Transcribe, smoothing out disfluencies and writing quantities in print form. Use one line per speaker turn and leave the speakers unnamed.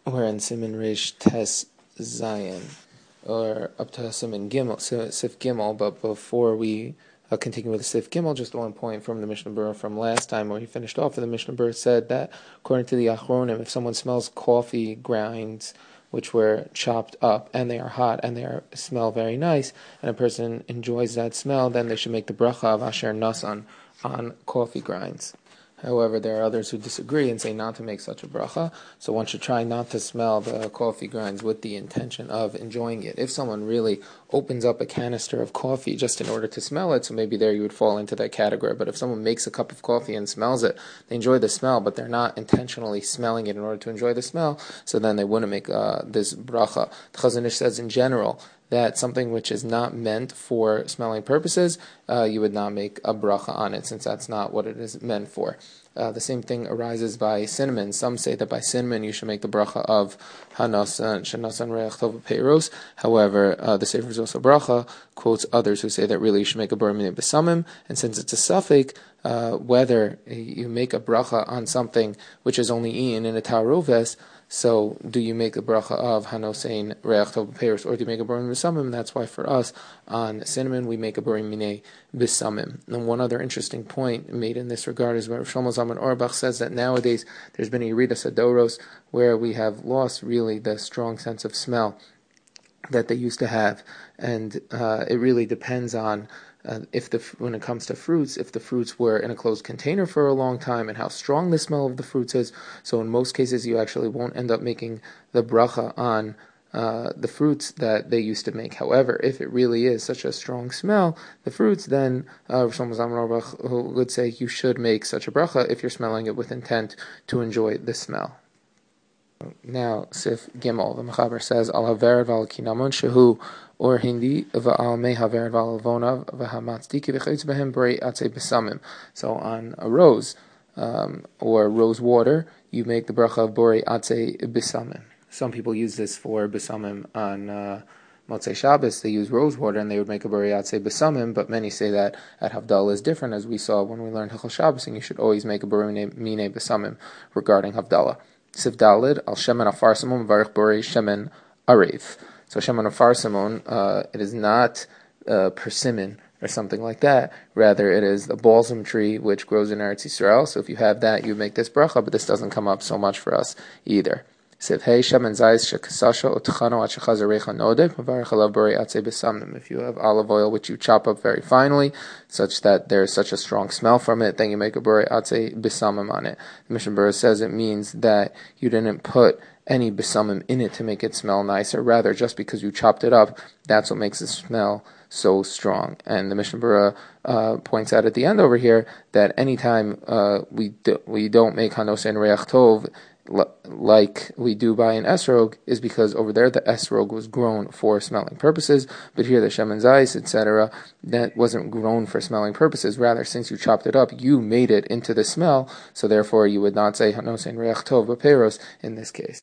We're in Siman Reish Tes Zion, or up to Siman Gimel, Sif Gimel. But before we continue with the Sif Gimel, just one point from the Mishnah Berurah from last time, where he finished off. The Mishnah Berurah said that according to the Achronim, if someone smells coffee grinds which were chopped up and they are hot and they smell very nice, and a person enjoys that smell, then they should make the bracha of Asher Nasan on coffee grinds. However, there are others who disagree and say not to make such a bracha, so one should try not to smell the coffee grinds with the intention of enjoying it. If someone really opens up a canister of coffee just in order to smell it, so maybe there you would fall into that category. But if someone makes a cup of coffee and smells it, they enjoy the smell, but they're not intentionally smelling it in order to enjoy the smell, so then they wouldn't make this bracha. The Chazon Ish says in general that something which is not meant for smelling purposes, you would not make a bracha on it, since that's not what it is meant for. The same thing arises by cinnamon. Some say that by cinnamon you should make the bracha of Hanasan, Shanasan Reach Tov Peiros. However, the Sefer Zos HaBracha quotes others who say that really you should make a Borei Minei B'Samim, and since it's a suffix, whether you make a bracha on something which is only eaten in a taroves, so do you make a bracha of Hanosein Reach Tov Peiros, or do you make a Borei Minei B'Samim? That's why for us, on cinnamon, we make a Borei Minei B'Samim. And one other interesting point made in this regard is where Shlomo Zalman Auerbach says that nowadays there's been a Yeridas Hadoros where we have lost really the strong sense of smell that they used to have, and it really depends on when it comes to fruits, if the fruits were in a closed container for a long time and how strong the smell of the fruits is. So in most cases you actually won't end up making the bracha on the fruits that they used to make. However, if it really is such a strong smell, the fruits, then Shlomo Zalman Auerbach would say you should make such a bracha if you're smelling it with intent to enjoy the smell. Now, Sif Gimel, the Mechaber says, Al havered v'al kinamon shehu or hindi v'al mei havered v'al vonav v'hamatzdiki v'chayitz behem brei atzei b'samim. So on a rose or rose water, you make the bracha of borei atzei b'samim. Some people use this for b'samim on Motzei Shabbos. They use rose water and they would make a borei atzei b'samim, but many say that at Havdalah is different, as we saw when we learned Hilchos Shabbos, and you should always make a borei minei b'samim regarding Havdalah. Siv Dalid al shemen afar simon varich borei shemen arev. So shemen afar simon, it is not persimmon or something like that. Rather, it is the balsam tree which grows in Eretz Yisrael. So if you have that, you make this bracha, but this doesn't come up so much for us either. Siv hey shemen zayis shekasasha otchano atshechaz arecha nodeh mavarich alav borei atzei b'samim. If you have olive oil which you chop up very finely, such that there is such a strong smell from it, then you make a borei atzei b'samim on it. The Mishnah Berurah says it means that you didn't put any b'samim in it to make it smell nicer. Rather, just because you chopped it up, that's what makes it smell so strong. And the Mishnah Berurah points out at the end over here that anytime we don't make Hanosein Reach Tov like we do by an esrog, is because over there the esrog was grown for smelling purposes, but here the shemen zayis, etc., that wasn't grown for smelling purposes. Rather, since you chopped it up, you made it into the smell, so therefore you would not say Hanosein Reach Tov b'peiros in this case.